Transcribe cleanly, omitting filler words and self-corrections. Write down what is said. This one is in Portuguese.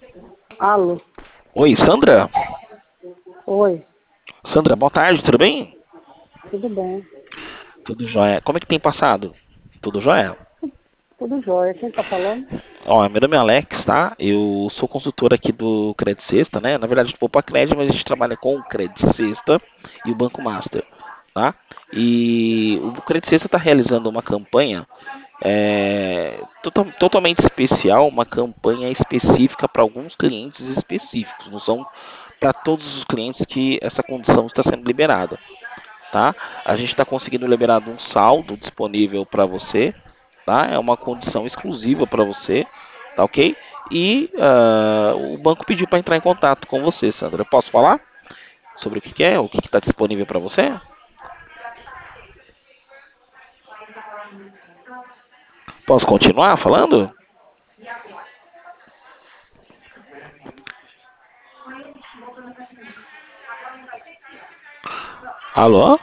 Alô? Oi, Sandra? Oi, Sandra, boa tarde, tudo bem? tudo bem? Tudo jóia. Como é que tem passado? Tudo jóia? Tudo jóia. Quem tá falando? Ó, meu nome é Alex, tá? Eu sou consultor aqui do Credit Sexta, né? Na verdade, eu vou para Credit, mas a gente trabalha com o Credit Sexta e o Banco Master, tá? E o Credit Sexta está realizando uma campanha totalmente especial, uma campanha específica para alguns clientes específicos. Não são para todos os clientes que essa condição está sendo liberada, tá? A gente está conseguindo liberar um saldo disponível para você, tá? É uma condição exclusiva para você, tá ok? E o banco pediu para entrar em contato com você, Sandra. Eu posso falar sobre o que é, o que está disponível para você? Posso continuar falando? Alô?